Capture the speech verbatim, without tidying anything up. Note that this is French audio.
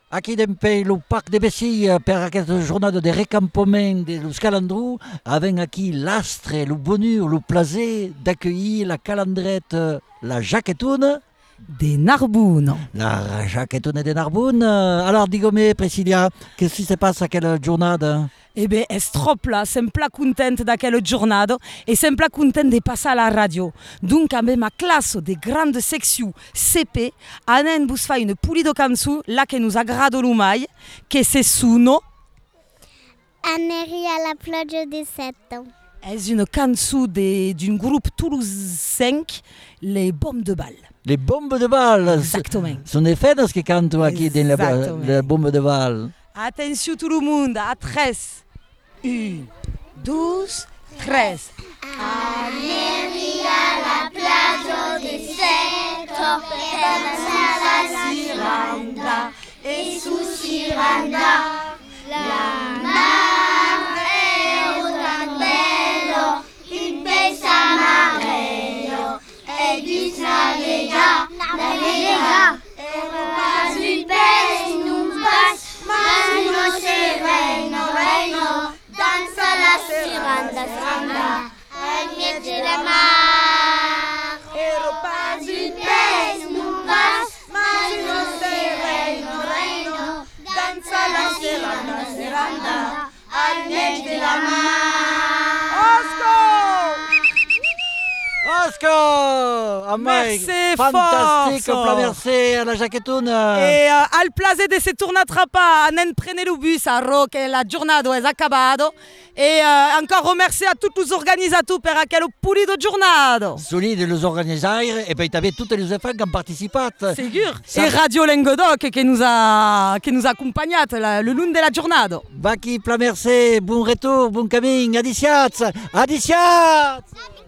Aquí d'empei lo Parc de Bessia per aquesta jornada de recampament de los calandrous, avec aquí l'astre, le bonheur, le plaisir d'accueillir la calandrette, la Jaquetoune. Des Narbonne. La Jaquetoune de Narbonne. Alors, dis-moi, Priscilla, qu'est-ce qui se passe à quelle journée? Eh bien, est trop là, sempre contente d'aquella giornata et sempre contente de passer à la radio. Donc, avec ma classe de grande section C P, anem bus fa une puli de cançó là que nous agrada l'umai, que se sono. Annerie à la plage des sept ans. C'est une cançó d'un groupe toulousain, les Bombes de Bal. Les bombes de balle. Exactement. Sont des fêtes qui cantent ici dans la, la bombe de balle. Attention tout le monde, à treize. Une, douze, treize. Annerie à la plage des sept ans. La Siranda et sous Siranda. La mar è un bello, il pesa amarello, e dis navega, navega, e pas un pes, non pas, mas no se reino, reino, danza la siranda, siranda, al mezzo della mar, e pas un pes, non pas, mas no se reino, reino, danza la serranda, serranda, al mezzo della mar. Oscar! Merci fantastique, fort. pla merci à la Jaquetoune. Et euh, al plaisir de se tornar a trapar, anem prendre le bus a Roque, la giornata è acabado. Et euh, encore remercier à tous les organisateurs per aquel puli de giornata. Solide les organisateurs et puis tu avais toutes les enfants qui ont participé. Sûr. Ça- Et Radio Languedoc qui nous a, qui nous a accompagnés la- le long de la giornata. Baki, pla merci, bon retour, bon camin, adiciats, adiciats!